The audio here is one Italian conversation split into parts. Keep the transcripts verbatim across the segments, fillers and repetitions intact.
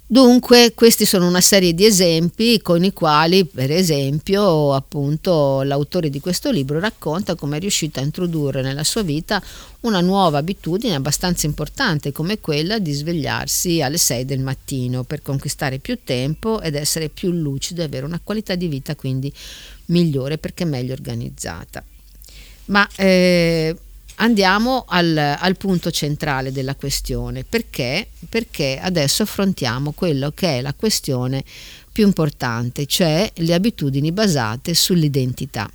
Dunque, questi sono una serie di esempi con i quali, per esempio, appunto, l'autore di questo libro racconta come è riuscito a introdurre nella sua vita una nuova abitudine abbastanza importante come quella di svegliarsi alle sei del mattino per conquistare più tempo ed essere più lucido e avere una qualità di vita quindi migliore perché meglio organizzata. Ma eh, andiamo al, al punto centrale della questione. Perché? Perché adesso affrontiamo quello che è la questione più importante, cioè le abitudini basate sull'identità.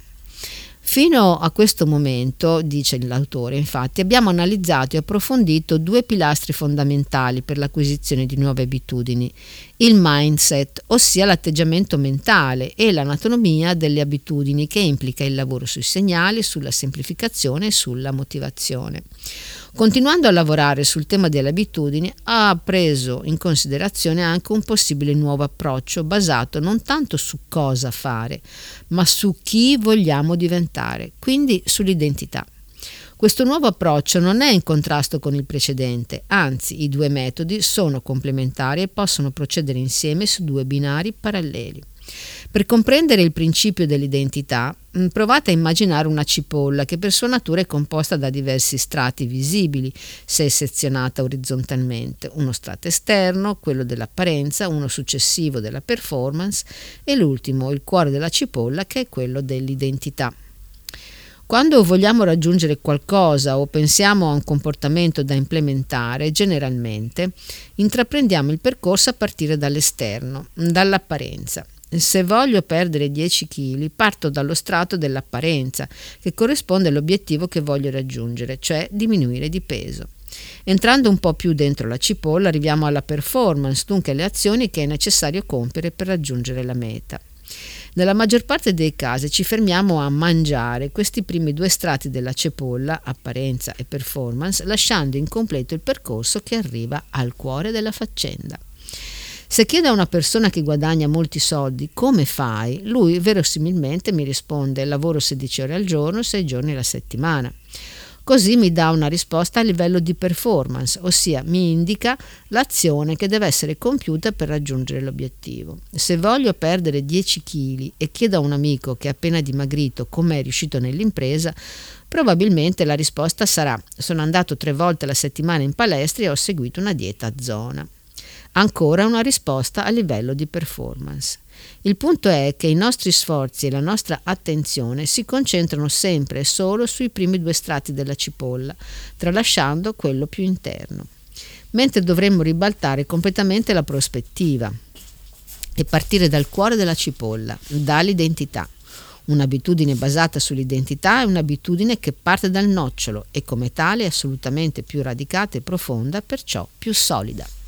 Fino a questo momento, dice l'autore, infatti, abbiamo analizzato e approfondito due pilastri fondamentali per l'acquisizione di nuove abitudini: il mindset, ossia l'atteggiamento mentale, e l'anatomia delle abitudini, che implica il lavoro sui segnali, sulla semplificazione e sulla motivazione. Continuando a lavorare sul tema delle abitudini, ha preso in considerazione anche un possibile nuovo approccio basato non tanto su cosa fare, ma su chi vogliamo diventare, quindi sull'identità. Questo nuovo approccio non è in contrasto con il precedente, anzi i due metodi sono complementari e possono procedere insieme su due binari paralleli. Per comprendere il principio dell'identità, provate a immaginare una cipolla che per sua natura è composta da diversi strati visibili, se è sezionata orizzontalmente: uno strato esterno, quello dell'apparenza, uno successivo della performance e l'ultimo, il cuore della cipolla, che è quello dell'identità. Quando vogliamo raggiungere qualcosa o pensiamo a un comportamento da implementare, generalmente intraprendiamo il percorso a partire dall'esterno, dall'apparenza. Se voglio perdere dieci chili, parto dallo strato dell'apparenza, che corrisponde all'obiettivo che voglio raggiungere, cioè diminuire di peso. Entrando un po' più dentro la cipolla, arriviamo alla performance, dunque alle azioni che è necessario compiere per raggiungere la meta. Nella maggior parte dei casi ci fermiamo a mangiare questi primi due strati della cipolla, apparenza e performance, lasciando incompleto il percorso che arriva al cuore della faccenda. Se chiedo a una persona che guadagna molti soldi come fai, lui verosimilmente mi risponde: lavoro sedici ore al giorno, sei giorni alla settimana. Così mi dà una risposta a livello di performance, ossia mi indica l'azione che deve essere compiuta per raggiungere l'obiettivo. Se voglio perdere dieci chili e chiedo a un amico che ha appena dimagrito come è riuscito nell'impresa, probabilmente la risposta sarà: sono andato tre volte alla settimana in palestra e ho seguito una dieta a zona. Ancora una risposta a livello di performance. Il punto è che i nostri sforzi e la nostra attenzione si concentrano sempre e solo sui primi due strati della cipolla, tralasciando quello più interno, mentre dovremmo ribaltare completamente la prospettiva e partire dal cuore della cipolla, dall'identità. Un'abitudine basata sull'identità è un'abitudine che parte dal nocciolo e come tale è assolutamente più radicata e profonda, perciò più solida.